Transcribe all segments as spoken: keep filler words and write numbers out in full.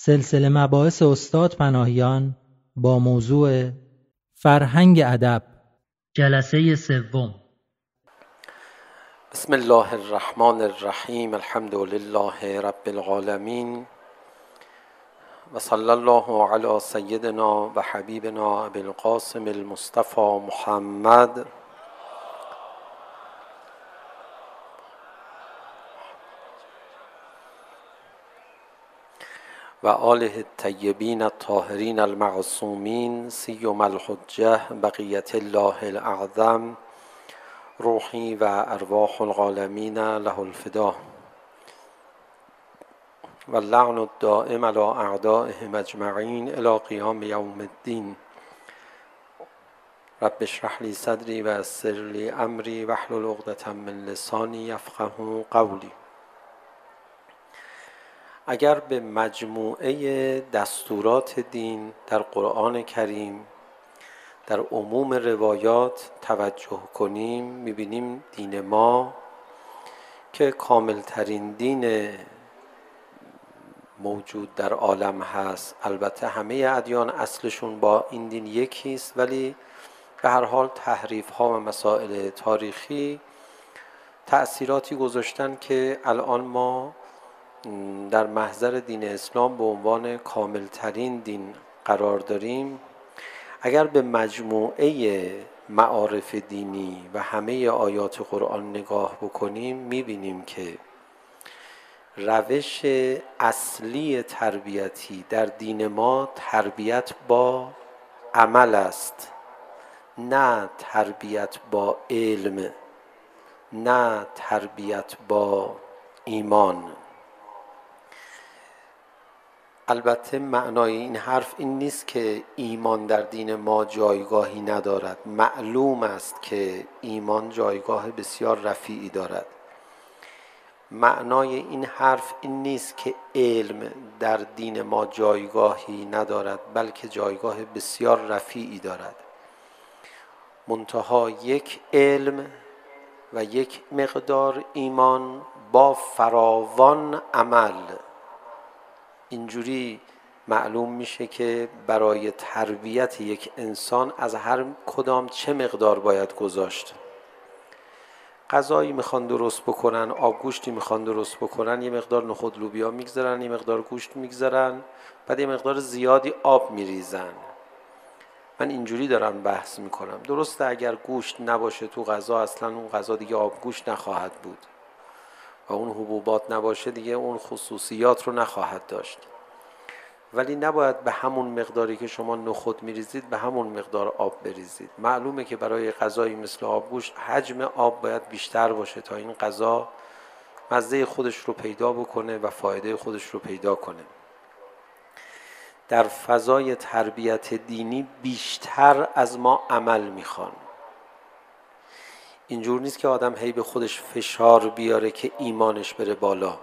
سلسله مباحث استاد پناهیان با موضوع فرهنگ ادب، جلسه سوم. بسم الله الرحمن الرحیم. الحمد لله رب العالمین و صلی الله علی سیدنا و حبیبنا ابی القاسم المصطفى محمد و آله الطیبین الطاهرین المعصومین سیما الحجة بقیة الله الاعظم روحی و ارواح العالمین له الفدا و اللعن الدائم علی اعدائهم اجمعین الی قیام یوم الدین. رب اشرح لی صدری و یسر لی امری واحلل عقدة من لسانی یفقهوا قولی. اگر به مجموعه دستورات دین در قرآن کریم در عموم روایات توجه کنیم، می‌بینیم دین ما که کاملترین دین موجود در عالم هست. البته همه ادیان اصلشون با این دین یکی است، ولی به هر حال تحریف ها و مسائل تاریخی تأثیراتی گذاشتن که الان ما در محضر دین اسلام به عنوان کاملترین دین قرار داریم. اگر به مجموعه معارف دینی و همه آیات قرآن نگاه بکنیم، میبینیم که روش اصلی تربیتی در دین ما تربیت با عمل است، نه تربیت با علم، نه تربیت با ایمان. البته معنای این حرف این نیست که ایمان در دین ما جایگاهی ندارد. معلوم است که ایمان جایگاه بسیار رفیعی دارد. معنای این حرف این نیست که علم در دین ما جایگاهی ندارد، بلکه جایگاه بسیار رفیعی دارد. منتها یک علم و یک مقدار ایمان با فراوان عمل، اینجوری معلوم میشه که برای تربیت یک انسان از هر کدام چه مقدار باید گذاشت. غذایی میخوان درست بکنن، آبگوشتی میخوان درست بکنن، یه مقدار نخود لوبیا میگذارن، یه مقدار گوشت میگذارن، بعد یه مقدار زیادی آب میریزن. من اینجوری دارم بحث میکنم. درسته اگر گوشت نباشه تو غذا، اصلا اون غذا دیگه آبگوشت نخواهد بود و اون حبوبات نباشه دیگه اون خصوصیات رو نخواهد داشت. ولی نباید به همون مقداری که شما نخود میریزید به همون مقدار آب بریزید. معلومه که برای غذایی مثل آبگوشت حجم آب باید بیشتر باشه تا این غذا مزه خودش رو پیدا بکنه و فایده خودش رو پیدا کنه. در فضای تربیت دینی بیشتر از ما عمل میخوان. اینجور نیست که آدم هی به خودش فشار بیاره که ایمانش بره بالا.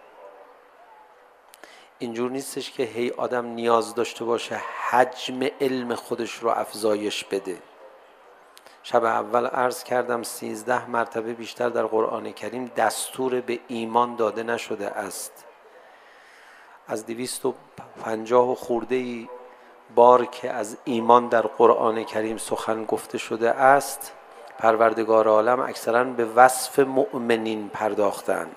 اینجور نیستش که هی آدم نیاز داشته باشه حجم علم خودش رو افزایش بده. شب اول عرض کردم سیزده مرتبه بیشتر در قرآن کریم دستور به ایمان داده نشده است. از دویست و پنجاه و خورده بار که از ایمان در قرآن کریم سخن گفته شده است، پروردگار عالم اکثراً به وصف مؤمنین پرداختن.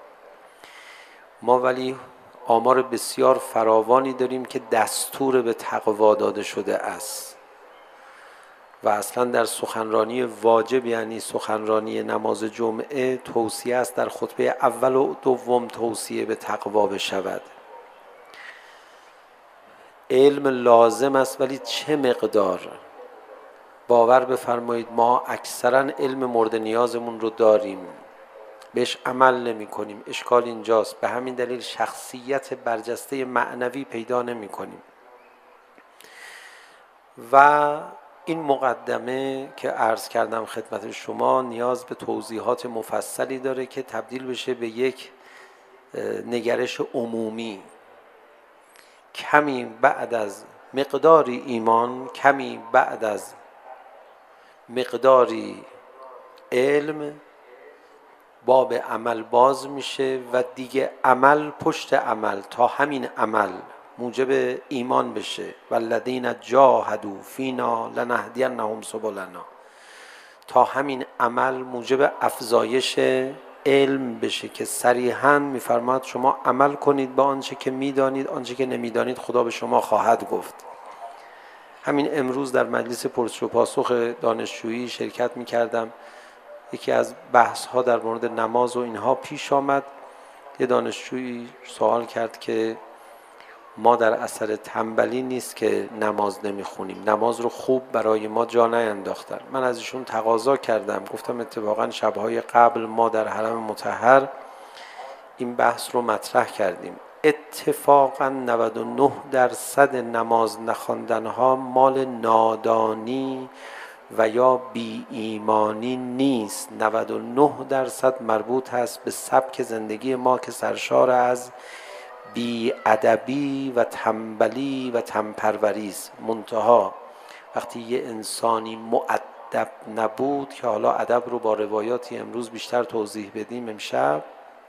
ما ولی آمار بسیار فراوانی داریم که دستور به تقوا داده شده است و اصلا در سخنرانی واجب، یعنی سخنرانی نماز جمعه، توصیه است در خطبه اول و دوم توصیه به تقوا بشود. علم لازم است، ولی چه مقدار؟ باور بفرمایید ما اکثرا علم مورد نیازمون رو داریم، بهش عمل نمی کنیم. اشکال اینجاست. به همین دلیل شخصیت برجسته معنوی پیدا نمی کنیم. و این مقدمه که عرض کردم خدمت شما نیاز به توضیحات مفصلی داره که تبدیل بشه به یک نگرش عمومی. کمی بعد از مقداری ایمان، کمی بعد از مقداری علم، باب عمل باز میشه و دیگه عمل پشت عمل تا همین عمل موجب ایمان بشه. والذین جاهدوا فینا لنهدینهم سبلنا. تا همین عمل موجب افزایش علم بشه که صریحاً می‌فرماد شما عمل کنید با آنچه که می‌دانید، آنچه که نمی‌دانید خدا به شما خواهد گفت. همین امروز در مجلس پرسش و پاسخ دانشجویی شرکت می‌کردم. یکی از بحث‌ها در مورد نماز و اینها پیش آمد. یه دانشجویی سوال کرد که ما در اثر تنبلی نیست که نماز نمیخونیم، نماز رو خوب برای ما جا نینداختن. من از ایشون تقاضا کردم، گفتم اتفاقا شبهای قبل ما در حرم مطهر این بحث رو مطرح کردیم. اتفاقا نود و نه درصد نماز نخواندنها مال نادانی و یا بی ایمانی نیست. نود و نه درصد مربوط هست به سبک زندگی ما که سرشار از بی ادبی و تنبلی و تنپروری است. منتها وقتی یه انسانی مؤدب نبود، که حالا ادب رو با روایاتی امروز بیشتر توضیح بدیم امشب،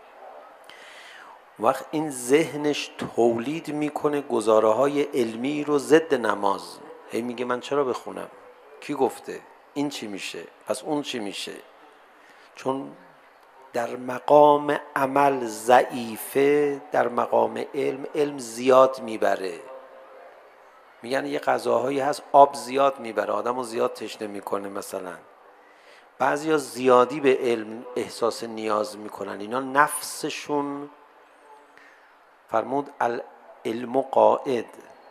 وقت این ذهنش تولید میکنه گزاره های علمی رو ضد نماز. هی میگه من چرا بخونم؟ کی گفته؟ این چی میشه؟ پس اون چی میشه؟ چون در مقام عمل ضعیفه، در مقام علم علم زیاد میبره. میگن یه غذاهایی هست آب زیاد میبره، آدمو زیاد تشنه میکنه. مثلا بعضیا زیادی به علم احساس نیاز میکنن، اینا نفسشون، فرمود العلم قائد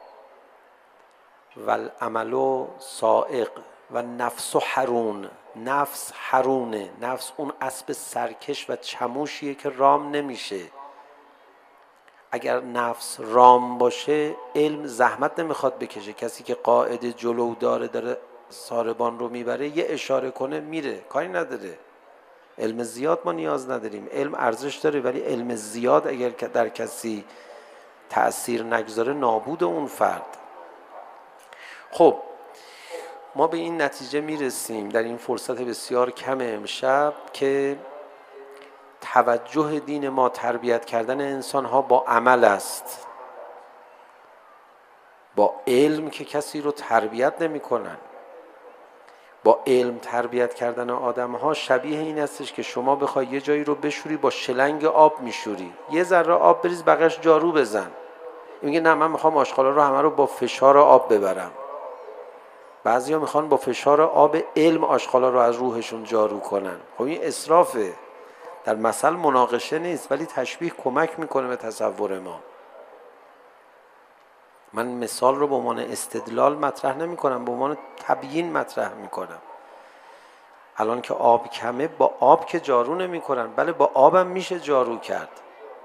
و العمل سائق و نفس حرون. نفس حرونه، نفس اون اسب سرکش و چموشیه که رام نمیشه. اگر نفس رام باشه علم زحمت نمیخواد بکشه. کسی که قائد جلو داره داره ساربان رو میبره، یه اشاره کنه میره، کاری نداره. علم زیاد ما نیاز نداریم. علم ارزش داره، ولی علم زیاد اگر در کسی تأثیر نگذاره نابود اون فرد. خب ما به این نتیجه میرسیم در این فرصت بسیار کم امشب که توجه دین ما تربیت کردن انسان ها با عمل است. با علم که کسی رو تربیت نمی کنن. با علم تربیت کردن آدم ها شبیه این هستش که شما بخوای یه جایی رو بشوری، با شلنگ آب میشوری، یه ذره آب بریز بقیش جارو بزن. میگه نه من میخوام آشغالا رو همه رو با فشار آب ببرم. بعضیا میخوان با فشار آب علم آشغالا رو از روحشون جارو کنن. خب این اسرافه. در مثل مناقشه نیست، ولی تشبیه کمک میکنه به تصور ما. من مثال رو به عنوان استدلال مطرح نمی کنم، به عنوان تبیین مطرح میکنم. الان که آب کمه، با آب که جارو نمی کنن، بله با آبم میشه جارو کرد.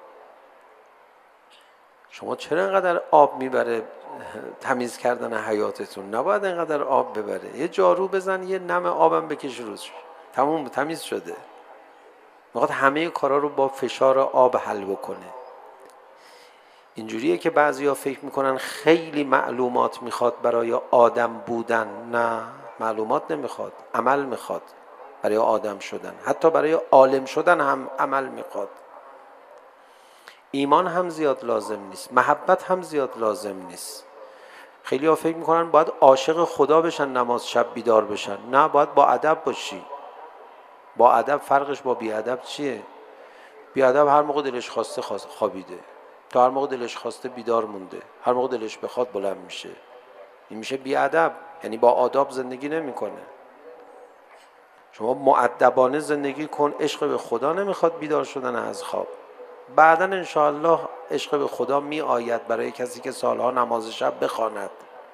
شما چرا اینقدر آب میبره تمیز کردن حیاتتون؟ نباید اینقدر آب ببره. یه جارو بزن، یه نم آبم بکش روش، تموم تمیز شده. میخواد همه کارا رو با فشار آب حل بکنه. اینجوریه که بعضیا فکر میکنن خیلی معلومات میخواد برای آدم بودن. نه، معلومات نمیخواد، عمل میخواد برای آدم شدن. حتی برای عالم شدن هم عمل میخواد. ایمان هم زیاد لازم نیست، محبت هم زیاد لازم نیست. خیلی ها فکر میکنن باید عاشق خدا بشن نماز شب بیدار بشن. نه، باید با ادب باشی. با ادب فرقش با بی ادب چیه؟ بی ادب هر موقع دلش خواسته خوابیده، تا هر موقع دلش خواسته بیدار مونده، هر موقع دلش بخواد بلند میشه. این میشه بی ادب، یعنی با آداب زندگی نمیکنه. شما مؤدبانه زندگی کن. عشق به خدا نمیخواد بیدار شدن از خواب. بعداً انشاءالله عشق به خدا می آید برای کسی که سالها نماز شب بخواند.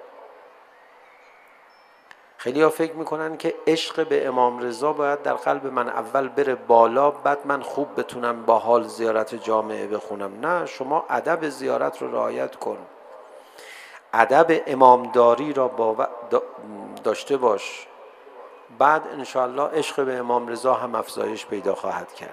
خیلی ها فکر میکنن که عشق به امام رضا باید در قلب من اول بره بالا، بعد من خوب بتونم با حال زیارت جامعه بخونم. نه، شما ادب زیارت رو رعایت کن. ادب امامداری را با داشته باش. بعد انشاءالله عشق به امام رضا هم افزایش پیدا خواهد کرد.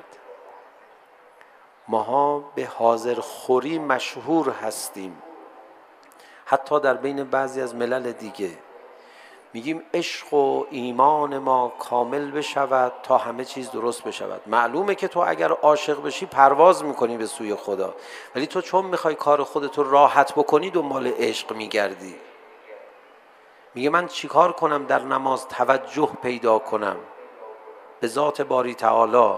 ماها به حاضر خوری مشهور هستیم، حتی در بین بعضی از ملل دیگه. میگیم عشق و ایمان ما کامل بشود تا همه چیز درست بشود. معلومه که تو اگر عاشق بشی پرواز میکنی به سوی خدا، ولی تو چون میخوای کار خودتو راحت بکنی دنبال عشق میگردی. میگه من چیکار کنم در نماز توجه پیدا کنم به ذات باری تعالی؟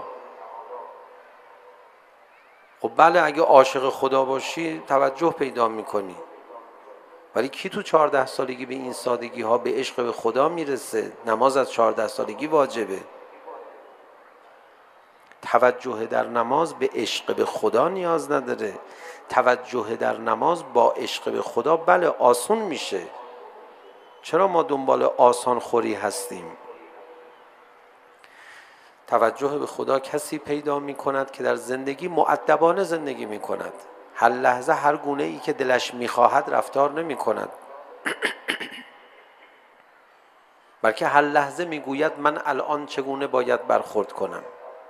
خب بله، اگه عاشق خدا باشی توجه پیدا میکنی، ولی کی تو چهارده سالگی به این سادگی ها به عشق به خدا میرسه؟ نماز از چهارده سالگی واجبه. توجه در نماز به عشق به خدا نیاز نداره. توجه در نماز با عشق به خدا بله آسون میشه. چرا ما دنبال آسان خوری هستیم؟ توجه به خدا کسی پیدا می کند که در زندگی مؤدبانه زندگی می کند. هر لحظه هر گونه ای که دلش می خواهد رفتار نمی کند، بلکه هر لحظه می گوید من الان چگونه باید برخورد کنم.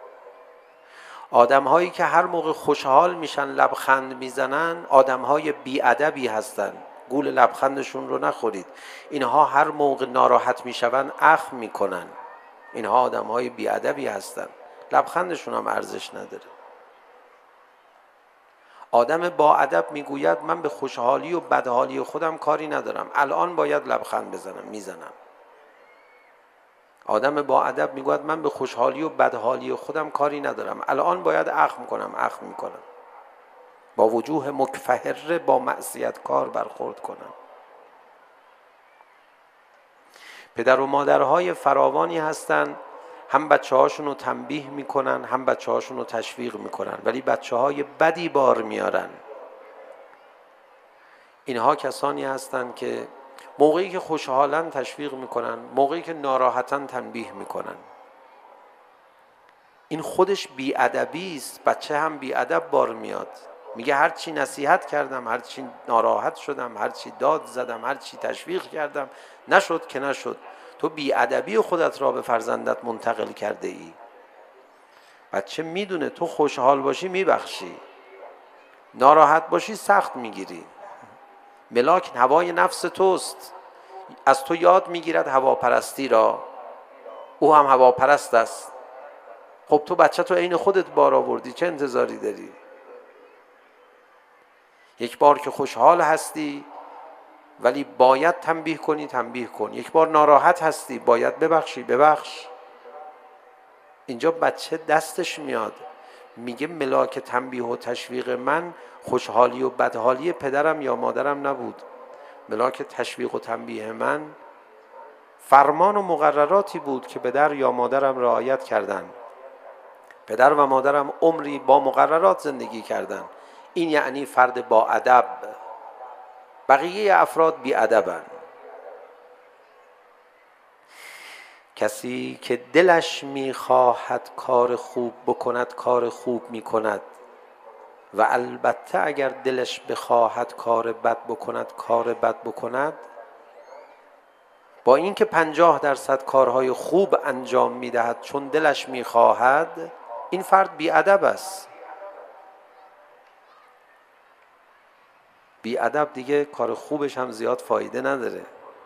آدم هایی که هر موقع خوشحال میشن لبخند میزنن آدم های بی‌ادبی هستن. گول لبخندشون رو نخورید. اینها هر موقع ناراحت میشون اخم میکنن. اینها آدم های بی‌ادبی هستن، لبخندشون هم ارزش نداره. آدم با ادب میگوید من به خوشحالی و بدحالی خودم کاری ندارم، الان باید لبخند بزنم، میزنم. آدم با ادب میگوید من به خوشحالی و بدحالی خودم کاری ندارم، الان باید اخم کنم، اخم میکنم. با وجوه مکفهره با معصیت کار برخورد کنم. پدر و مادرهای فراوانی هستن، هم بچه هاشون رو تنبیه میکنن هم بچه هاشون رو تشویق میکنن، ولی بچه های بدی بار میارن. اینها کسانی هستن که موقعی که خوشحالن تشویق میکنن، موقعی که ناراحتن تنبیه میکنن. این خودش بی‌ادبی است. بچه هم بی‌ادب بار میاد، میگه هر چی نصیحت کردم، هر چی ناراحت شدم، هر چی داد زدم، هر چی تشویق کردم نشد که نشد. تو بی‌ادبی خودت را به فرزندت منتقل کرده ای. بچه میدونه تو خوشحال باشی میبخشی، ناراحت باشی سخت میگیری. ملاک هوای نفس توست، از تو یاد میگیرد هواپرستی را، او هم هواپرست است. خب تو بچه تو عین خودت بار آوردی، چه انتظاری داری؟ یک بار که خوشحال هستی ولی باید تنبیه کنی، تنبیه کن. یک بار ناراحت هستی باید ببخشی، ببخش. اینجا بچه دستش میاد میگه ملاک تنبیه و تشویق من خوشحالی و بدحالی پدرم یا مادرم نبود. ملاک تشویق و تنبیه من فرمان و مقرراتی بود که پدر یا مادرم رعایت کردن. پدر و مادرم عمری با مقررات زندگی کردن. این یعنی فرد با ادب. بقیه افراد بی ادبن. کسی که دلش میخواهد کار خوب بکند کار خوب میکند، و البته اگر دلش بخواهد کار بد بکند کار بد بکند. با اینکه پنجاه درصد کارهای خوب انجام میدهد چون دلش میخواهد، این فرد بی ادب است. بی ادب دیگه کار خوبش هم زیاد فایده نداره.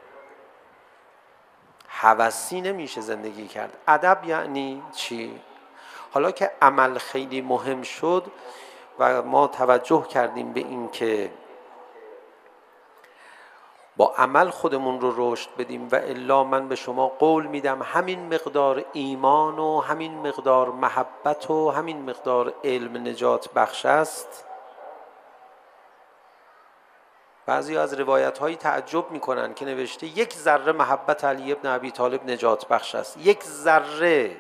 هوسی نمیشه زندگی کرد. ادب یعنی چی؟ حالا که عمل خیلی مهم شد و ما توجه کردیم به این که با عمل خودمون رو رشد بدیم، و الا من به شما قول میدم همین مقدار ایمان و همین مقدار محبت و همین مقدار علم نجات بخش است. بعضی از روایت هایی تعجب میکنن که نوشته یک ذره محبت علی ابن ابی طالب نجات بخش است، یک ذره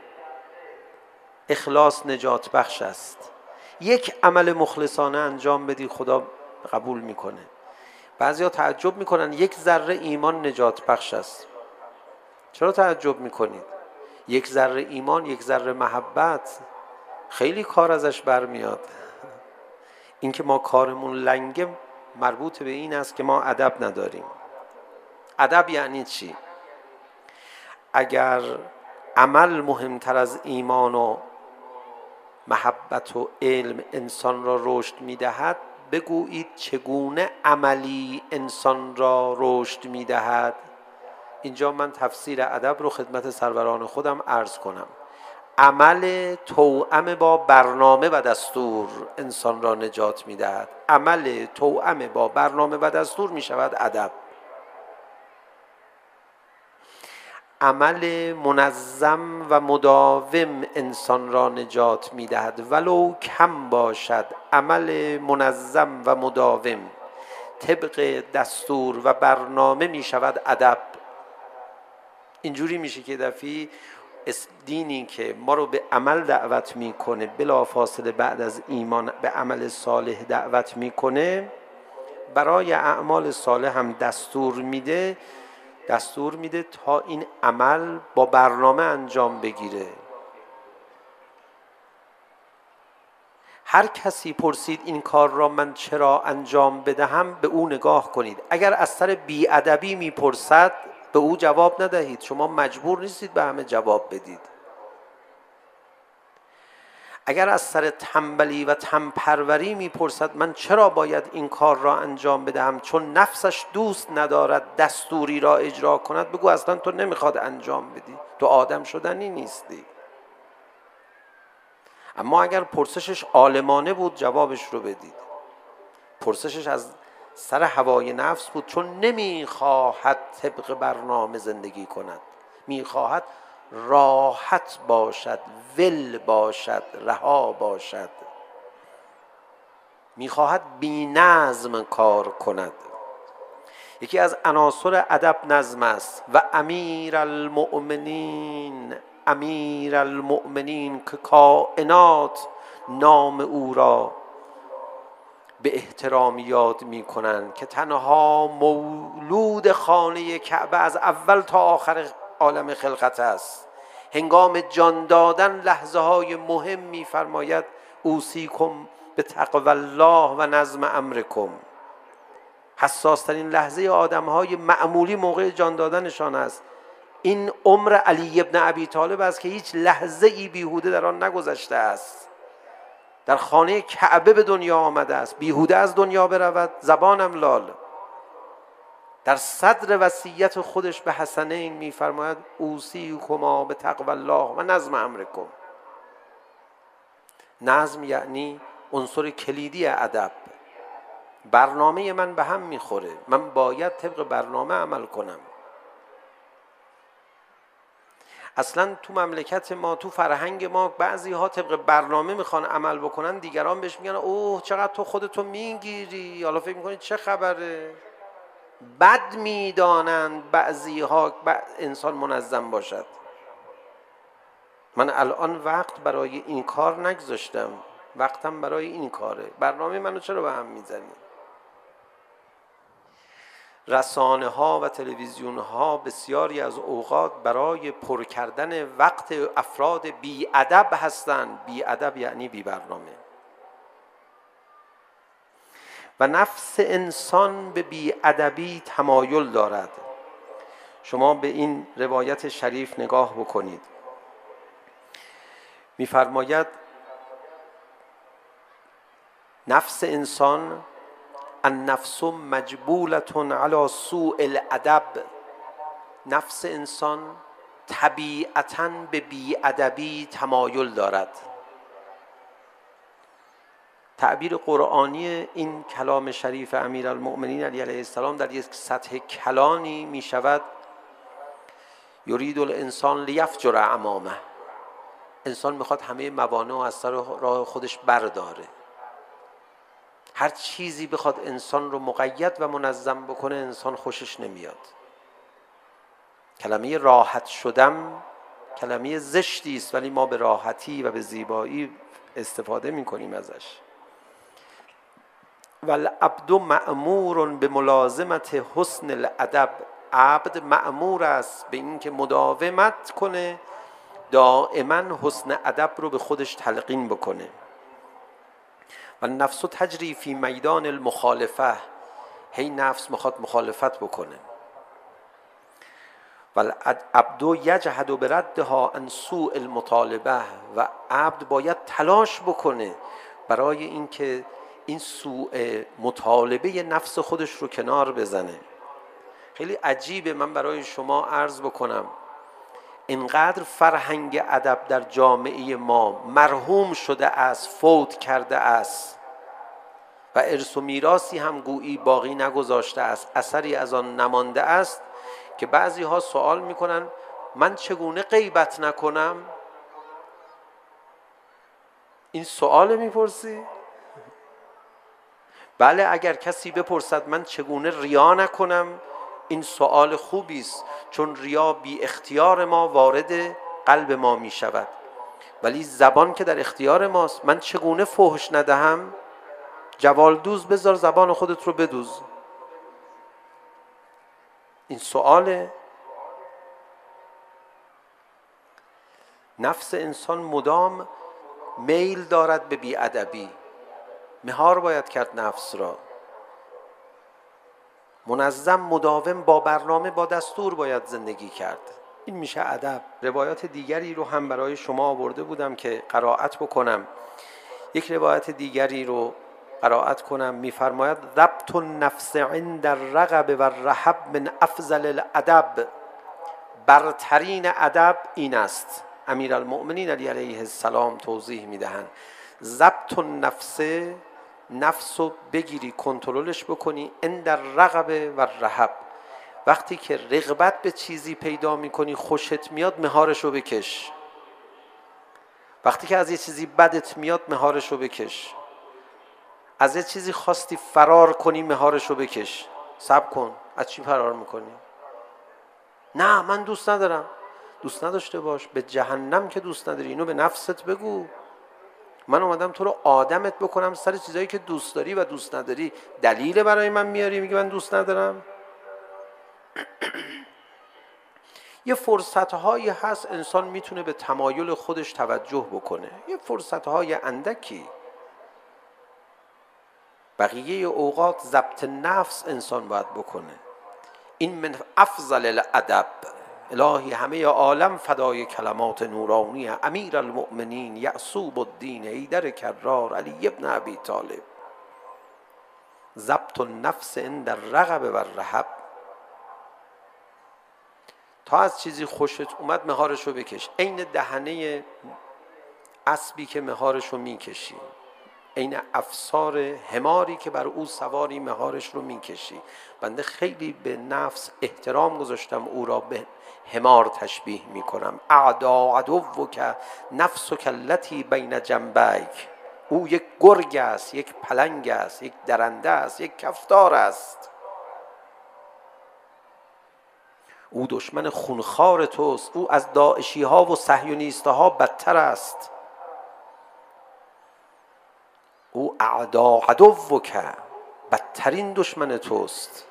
اخلاص نجات بخش است، یک عمل مخلصانه انجام بدی خدا قبول میکنه. بعضی ها تعجب میکنن یک ذره ایمان نجات بخش است. چرا تعجب میکنید؟ یک ذره ایمان، یک ذره محبت خیلی کار ازش برمیاد. این که ما کارمون لنگه مربوط به این است که ما ادب نداریم. ادب یعنی چی؟ اگر عمل مهمتر از ایمان و محبت و علم انسان را رشد میدهد، بگویید چگونه عملی انسان را رشد میدهد؟ اینجا من تفسیر ادب رو خدمت سروران خودم عرض کنم. عمل توأم با برنامه و دستور انسان را نجات میدهد. عمل توأم با برنامه و دستور می شود ادب. عمل منظم و مداوم انسان را نجات می دهد ولو کم باشد. عمل منظم و مداوم طبق دستور و برنامه می شود ادب. اینجوری میشه که دفعی دینی که ما رو به عمل دعوت میکنه، بلا فاصله بعد از ایمان به عمل صالح دعوت میکنه، برای اعمال صالح هم دستور میده دستور میده تا این عمل با برنامه انجام بگیره. هر کسی پرسید این کار را من چرا انجام بدهم، به او نگاه کنید. اگر از سر بی‌ادبی میپرسد به او جواب ندهید. شما مجبور نیستید به همه جواب بدید. اگر از سر تنبلی و تنپروری میپرسد من چرا باید این کار را انجام بدهم چون نفسش دوست ندارد دستوری را اجرا کند، بگو اصلا تو نمیخواد انجام بدی، تو آدم شدنی نیستی. اما اگر پرسشش عالمانه بود جوابش رو بدید. پرسشش از سر هوای نفس بود چون نمیخواهد طبق برنامه زندگی کند، میخواهد راحت باشد، ول باشد، رها باشد، میخواهد بی نظم کار کند. یکی از عناصر ادب نظم است. و امیر المؤمنین امیر المؤمنین که کائنات نام او را به احترام یاد می کنند، که تنها مولود خانه کعبه از اول تا آخر عالم خلقت است. هنگام جان دادن لحظه های مهم می فرماید اوصیکم به تقوی الله و نظم امرکم. حساس ترین لحظه آدم های معمولی موقع جان دادنشان است. این عمر علی ابن ابی طالب است که هیچ لحظه ای بیهوده در آن نگذشته است. در خانه کعبه به دنیا آمده است، بیهوده از دنیا برود زبانم لال. در صدر وصیت خودش به حسنین می‌فرماید اوصیکما به تقوی الله و نظم امرکم. نظم یعنی عنصر کلیدی ادب. برنامه من به هم میخوره، من باید طبق برنامه عمل کنم. اصلا تو مملکت ما، تو فرهنگ ما، بعضی ها طبق برنامه میخوان عمل بکنن، دیگران بهش میگن اوه چقدر تو خودتو میگیری، حالا فکر میکنی چه خبره. بد میدانند بعضی ها انسان منظم باشد. من الان وقت برای این کار نگذاشتم، وقتم برای این کاره. برنامه منو چرا به هم میزنی؟ رسانه ها و تلویزیون ها بسیاری از اوقات برای پر کردن وقت افراد بی ادب هستند. بی ادب یعنی بی برنامه. و نفس انسان به بی ادبی تمایل دارد. شما به این روایت شریف نگاه بکنید. می‌فرماید نفس انسان النفس مجبولة علی سوء الادب. نفس انسان طبیعتاً به بی‌ادبی تمایل دارد. تعبیر قرآنی این کلام شریف امیرالمؤمنین علی علیه السلام در یک سطح کلانی می شود یرید الانسان لیفجر امامه. انسان میخواد همه موانع از سر راه خودش برداره. هر چیزی بخواد انسان رو مقید و منظم بکنه انسان خوشش نمیاد. کلمه راحت شدم کلمه زشتی است، ولی ما به راحتی و به زیبایی استفاده میکنیم ازش. والعبد مأمور به ملازمت حسن الادب. عبد مأمور است به این که مداومت کنه، دائما حسن ادب رو به خودش تلقین بکنه. و نفس تجری فی میدان المخالفه. هی نفس میخواد مخالفت بکنه. و العبد یجهد بردها عن سوء المطالبه. و عبد باید تلاش بکنه برای اینکه این سوء مطالبه نفس خودش رو کنار بزنه. خیلی عجیبه من برای شما عرض بکنم، اینقدر فرهنگ ادب در جامعه ما مرحوم شده است، فوت کرده است و ارث و میراثی هم گویی باقی نگذاشته است، اثری از آن نمانده است که بعضی ها سوال میکنن من چگونه غیبت نکنم؟ این سوال میپرسی؟ بله، اگر کسی بپرسد من چگونه ریا نکنم، این سوال خوبی است، چون ریا بی اختیار ما وارد قلب ما می شود. ولی زبان که در اختیار ماست. من چگونه فحش ندهم؟ جوالدوز بذار زبان خودت رو بدوز. این سواله. نفس انسان مدام میل دارد به بی‌ادبی. مهار باید کرد نفس را. منظم، مداوم، با برنامه، با دستور باید زندگی کرد. این میشه ادب. روایات دیگری رو هم برای شما آورده بودم که قرائت بکنم. یک روایت دیگری رو قرائت کنم. میفرماید ضبط النفس عند الرغب و الرهب من افضل الادب. برترین ادب این است. امیرالمؤمنین علی علیه السلام توضیح میدهند ضبط النفس، نفس رو بگیری، کنترلش بکنی، عند الرغب و الرهب. وقتی که رغبت به چیزی پیدا میکنی، خوشت میاد، مهارش رو بکش. وقتی که از یه چیزی بدت میاد، مهارش رو بکش. از یه چیزی خواستی فرار کنی، مهارش رو بکش. صبر کن، از چی فرار میکنی؟ نه من دوست ندارم. دوست نداشته باش، به جهنم که دوست نداری. اینو به نفست بگو. من اومدم تو رو آدمت بکنم سر چیزایی که دوست داری و دوست نداری. دلیل برای من میاری میگی من دوست ندارم؟ یه فرصت‌هایی هست انسان میتونه به تمایل خودش توجه بکنه. یه فرصت‌های اندکی. بقیه اوقات ضبط نفس انسان باید بکنه. این من افضل الادب. الهی همه عالم فدای کلمات نورانی امیر المؤمنین یعصوب الدین حیدر کرار علی ابن ابی طالب. ضبط النفس عند الرغب و الرهب. تا از چیزی خوشت اومد، مهارش رو بکش. عین دهنه اسبی که مهارش رو میکشی، عین افسار حماری که بر او سواری، مهارش رو میکشی. بنده خیلی به نفس احترام گذاشتم، او را به حمار تشبیه میکنم. اعدا عدوک نفسک التی بین جنبیک. او یک گرگ است، یک پلنگ است، یک درنده است، یک کفتار است. او دشمن خونخوار توست. او از داعشی ها و صهیونیست ها بدتر است. او اعدا عدوک، بدترین دشمن توست.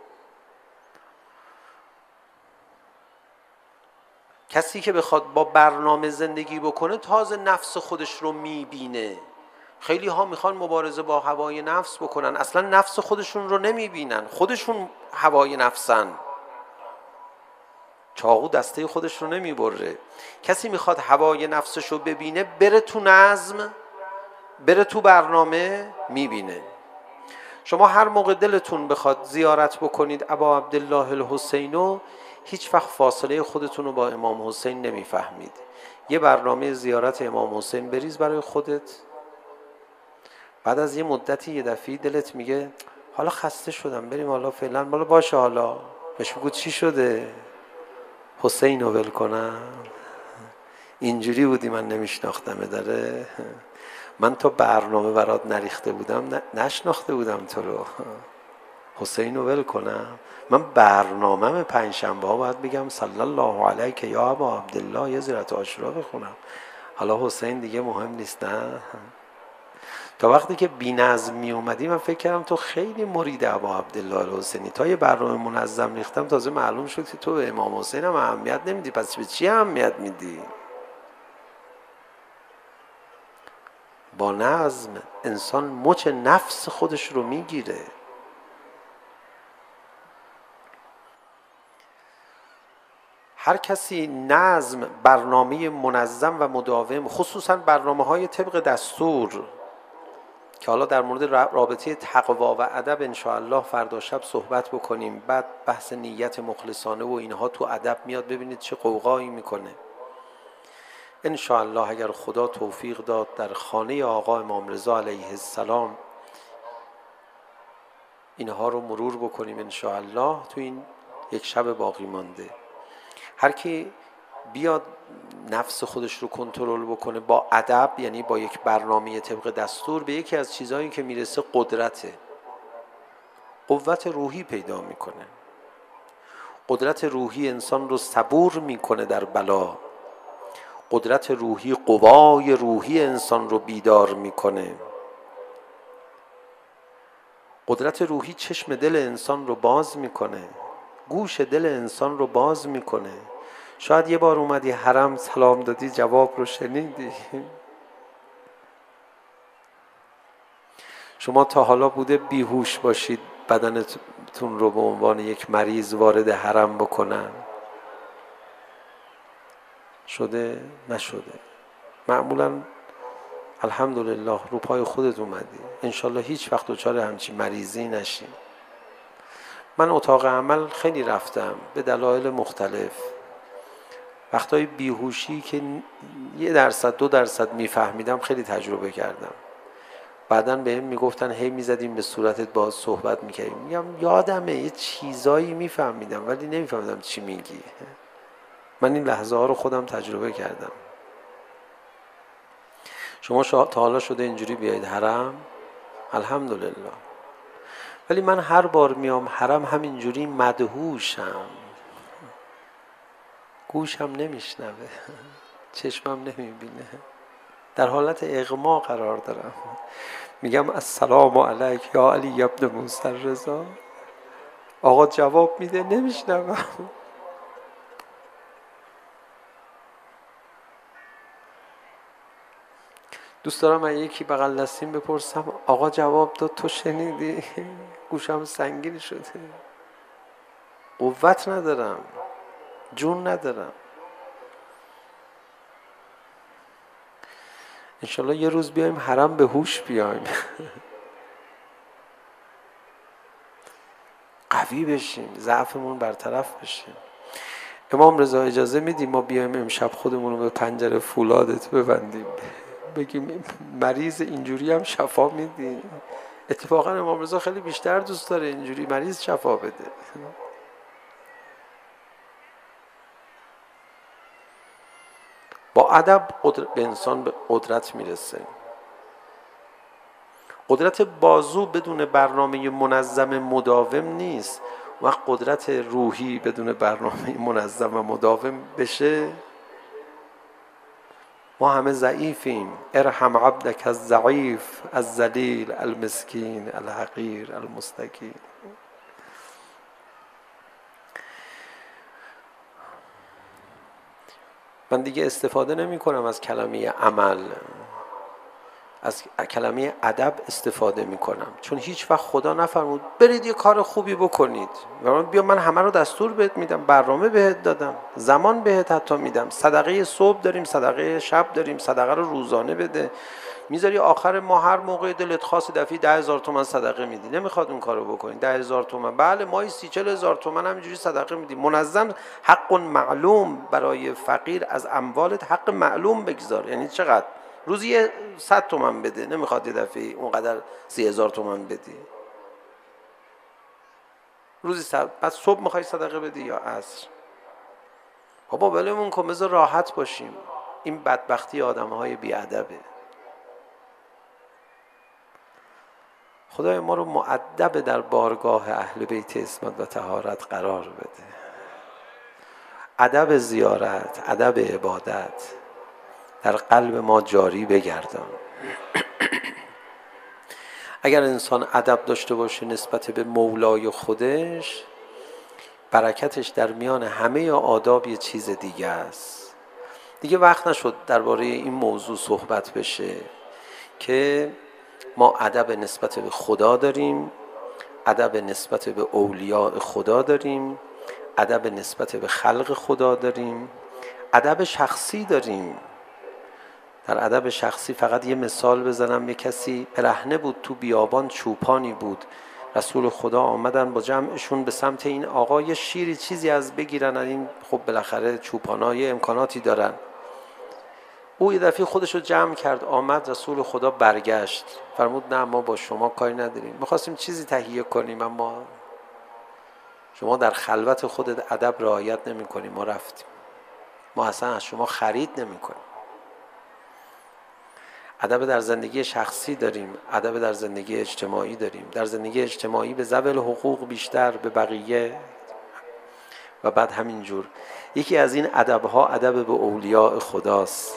کسی که بخواد با برنامه زندگی بکنه، تازه نفس خودش رو میبینه. خیلی ها میخوان مبارزه با هوای نفس بکنن، اصلا نفس خودشون رو نمیبینن. خودشون هوای نفسن. چاقو دسته خودش رو نمیبره. کسی میخواد هوای نفسش رو ببینه، بره تو نظم، بره تو برنامه، میبینه. شما هر موقع دلتون بخواد زیارت بکنید ابا عبدالله الحسینو، هیچ وقت فاصله خودتون رو با امام حسین نمیفهمید. یه برنامه زیارت امام حسین بریز برای خودت. بعد از یه مدتی یه دفعه دلت میگه حالا خسته شدم، بریم حالا فعلا، حالا باشه، حالا بهش بگو چی شده؟ حسین رو ول کنم؟ اینجوری بودی من نمیشناختم داره. من تا برنامه برات نریخته بودم، نشناخته بودم تو رو. حسین رو ول کنم؟ من برنامه پنجشنبه ها باید بگم صلی الله علیک یا ابا عبدالله، یه زیارت عاشورا بخونم. حالا حسین دیگه مهم نیست. نه، تا وقتی که بی نظم می اومدی من فکر کردم تو خیلی مرید ابا عبدالله الحسینی. تا یه برنامه منظم ریختم تازه معلوم شد که تو به امام حسین هم اهمیت نمیدی. پس به چی اهمیت میدی؟ با نظم انسان مچ نفس خودش رو میگیره. هر کسی نظم، برنامه منظم و مداوم، خصوصا برنامه های طبق دستور، که حالا در مورد رابطه تقوا و ادب ان شاء الله فردا شب صحبت بکنیم. بعد بحث نیت مخلصانه و اینها تو ادب میاد، ببینید چه قوقایی میکنه. ان شاء الله اگر خدا توفیق داد در خانه آقا امام رضا علیه السلام اینها رو مرور بکنیم ان شاء الله تو این یک شب باقی مانده. هر کی بیاد نفس خودش رو کنترل بکنه با ادب، یعنی با یک برنامه طبق دستور، به یکی از چیزهایی که میرسه قدرته، قوت روحی پیدا میکنه. قدرت روحی انسان رو صبور میکنه در بلا. قدرت روحی قوای روحی انسان رو بیدار میکنه. قدرت روحی چشم دل انسان رو باز میکنه، گوش دل انسان رو باز میکنه. شاید یه بار اومدی حرم سلام دادی جواب رو شنیدی. شما تا حالا بوده بیهوش باشید بدنتون رو به عنوان یک مریض وارد حرم بکنن؟ شده؟ نشده. معمولا الحمدلله رو پای خودت اومدی. انشالله هیچ وقت دچار همچین مریضی نشی. من اتاق عمل خیلی رفتم به دلایل مختلف. وقتای بیهوشی که یه درصد دو درصد میفهمیدم خیلی تجربه کردم. بعداً بهم میگفتن هی میزدیم به صورتت باز صحبت میکردیم. میگم یادمه یه چیزایی میفهمیدم ولی نمیفهمیدم چی میگی. من این لحظه ها رو خودم تجربه کردم. شما تا حالا شده اینجوری بیاید حرم؟ الحمدلله. ولی من هر بار میام حرم همینجوری مدهوشم. گوشم نمیشنوه، چشمم نمیبینه، در حالت اغما قرار دارم. میگم السلام علیک یا علی ابن موسی الرضا. آقا جواب میده نمیشنوم. دوست دارم من یکی بغل دستیم بپرسم آقا جواب داد تو شنیدی؟ گوشم سنگین شده، قوت ندارم، جون ندارم. انشالله یه روز بیایم حرم به هوش بیایم. قوی بشیم، ضعفمون برطرف بشیم. امام رضا اجازه میدیم ما بیایم امشب خودمون رو به پنجره فولادت ببندیم بگیم مریض اینجوری هم شفا میدی؟ اتفاقا امام رضا خیلی بیشتر دوست داره اینجوری مریض شفا بده. با ادب به انسان به قدرت میرسه. قدرت بازو بدون برنامه منظم مداوم نیست. و قدرت روحی بدون برنامه منظم و مداوم بشه ما همه ضعیفیم. ارحم عبدک الضعیف الذلیل المسکین الحقیر المستکین. من دیگه استفاده نمی کنم از کلمه عمل، از کلمه ادب استفاده می کنم، چون هیچ وقت خدا نفرمود برید یه کار خوبی بکنید. و بیا من همه رو دستور بهت میدم، برنامه بهت دادم، زمان بهت حتی میدم. صدقه صبح داریم، صدقه شب داریم، صدقه رو روزانه بده. میذاری آخر ماه هر موقع دلت خواست دفعی ده هزار تومن صدقه میدی. نمیخواد اون کارو بکنی. ده هزار تومن بله ماهی سی چل هزار تومن همینجوری صدقه میدی. منظم حق معلوم برای فقیر از اموالت حق معلوم بگذار. یعنی چقدر؟ روزی صد تومن بده. نمیخواد یه دفعه اونقدر سی هزار تومن بدی. روزی صد. بعد صبح میخوای صدقه بدی یا عصر؟ بابا ولمون کن بذار راحت باشیم. این بدبختی آدمهای بیادبه. خدای ما رو مؤدب در بارگاه اهل بیت عصمت و طهارت قرار بده. ادب زیارت، ادب عبادت در قلب ما جاری بگردان. اگر انسان ادب داشته باشه نسبت به مولای خودش، برکتش در میان همه آداب یه چیز دیگه است. دیگه وقت نشد درباره این موضوع صحبت بشه که ما ادب نسبت به خدا داریم، ادب نسبت به اولیاء خدا داریم، ادب نسبت به خلق خدا داریم، ادب شخصی داریم. در ادب شخصی فقط یه مثال بزنم، یه کسی برهنه بود تو بیابان، چوپانی بود، رسول خدا آمدن با جمعشون به سمت این آقا یه شیری چیزی از بگیرن، این خب بالاخره چوپانا یه امکاناتی دارن. او یه دفعه خودش رو جمع کرد آمد، رسول خدا برگشت فرمود نه ما با شما کاری نداریم، میخواستیم چیزی تهیه کنیم اما شما در خلوت خودت ادب رعایت نمی کنی، ما رفتیم، ما اصلا از شما خرید نمی کنیم. ادب در زندگی شخصی داریم، ادب در زندگی اجتماعی داریم. در زندگی اجتماعی به ذوق حقوق بیشتر به بقیه و بعد همینجور. یکی از این ادبها ادب به اولیاء خداست.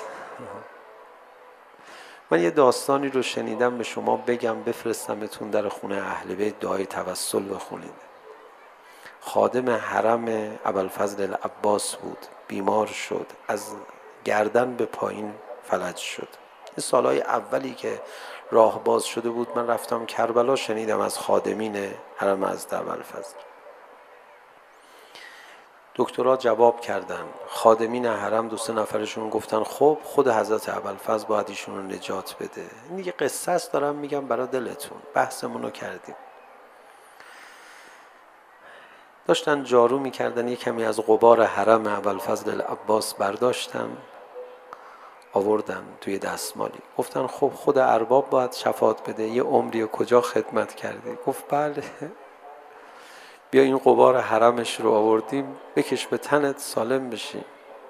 من یه داستانی رو شنیدم به شما بگم بفرستمتون در خونه اهل بیت، دعای توسل بخونید. خادم حرم ابوالفضل العباس بود، بیمار شد، از گردن به پایین فلج شد. این سالهای اولی که راه باز شده بود من رفتم کربلا، شنیدم از خادمین حرم حضرت ابوالفضل. دکترها جواب کردن، خادمین حرم دو سه نفرشون گفتن خب خود حضرت ابوالفضل باید ایشون رو نجات بده. این یه قصه است دارم میگم برای دلتون، بحثمون رو کردیم. داشتن جارو میکردن، یه کمی از غبار حرم ابوالفضل العباس برداشتن آوردن توی دستمالی، گفتن خب خود ارباب باید شفاعت بده، یه عمری و کجا خدمت کردی؟ گفت بله، بیا این غبار حرمش رو آوردیم بکش به تنت سالم بشی.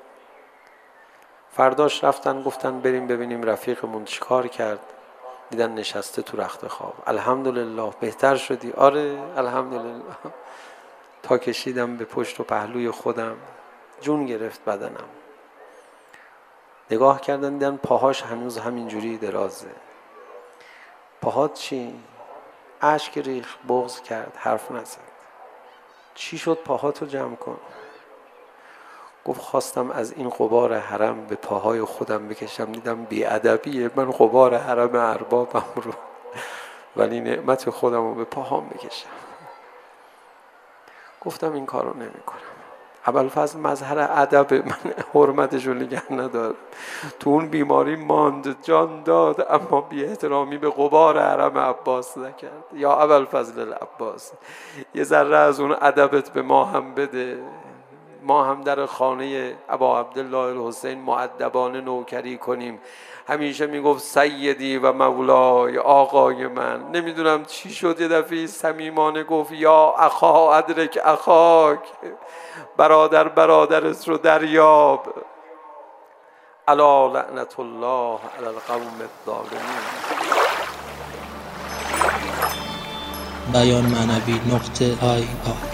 فرداش رفتن گفتن بریم ببینیم رفیقمون چیکار کرد. دیدن نشسته تو رخت خواب. الحمدلله بهتر شدی؟ آره الحمدلله. تا کشیدم به پشت و پهلوی خودم، جون گرفت بدنم. نگاه کردن دیدن پاهاش هنوز همینجوری درازه. پاهات چی؟ اشک ریخ، بغض کرد، حرف نزد. چی شد؟ پاهاتو جمع کن. گفت خواستم از این غبار حرم به پاهای خودم بکشم، دیدم بی‌ادبیه، من غبار حرم اربابم رو ولی نعمت خودم رو به پاهام بکشم. گفتم این کارو نمی کنم. ابوالفضل مظهر ادب، من حرمتش رو نگه ندارم. تو اون بیماری ماند، جان داد، اما بی احترامی به غبار حرم عباس نکرد. یا ابوالفضل العباس، یه ذره از اون ادبت به ما هم بده، ما هم در خانه ابا عبدالله الحسین مؤدبانه نوکری کنیم. همیشه میگفت سیدی و مولای، آقای من. نمیدونم چی شد یه دفعه صمیمانه گفت یا اخا ادرک اخاک، برادر برادرت رو دریاب. الا لعنت الله علی القوم الظالمین. بیان معنوی نقطه آی آی